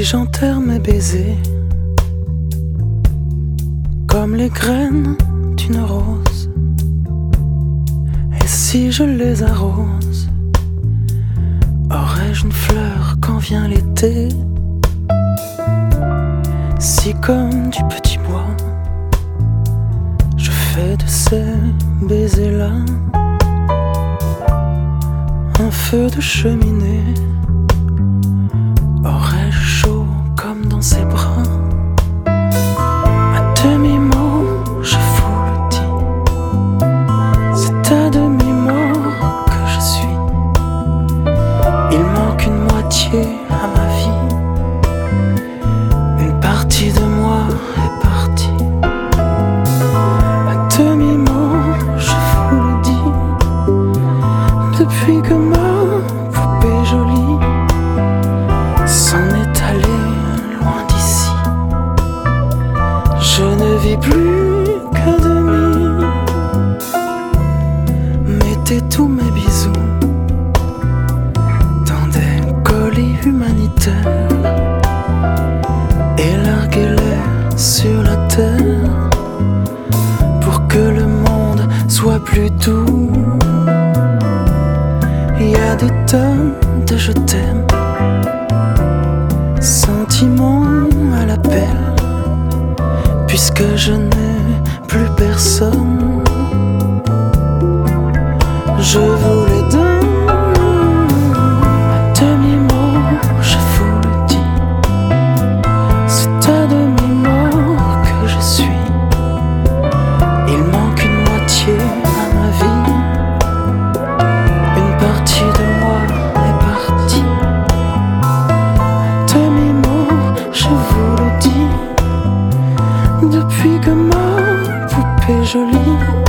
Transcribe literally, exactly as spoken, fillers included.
j'enterre mes baisers comme les graines d'une rose, et si je les arrose, aurais-je une fleur quand vient l'été? Si comme du petit bois, je fais de ces baisers-là un feu de cheminée, aurais-je chaud comme dans ses bras? À demi-mot, je vous le dis, c'est à demi-mort que je suis. Il manque une moitié à ma vie, une partie de moi est partie. À demi-mot, je vous le dis, depuis que ma poupée jolie s'en est allée loin d'ici, je ne vis plus qu'à demi. Mettez tous mes bisous dans des colis humanitaires et larguez-les sur la terre pour que le monde soit plus doux. Il y a des tonnes de je t'aime, sentiments à l'appel, puisque je n'ai plus personne, je vous les donne. À demi-mot, je vous le dis, c'est à demi-mort que je suis. Il manque une moitié à ma vie, une partie de moi est partie. À demi-mot, je vous le dis, depuis que ma poupée jolie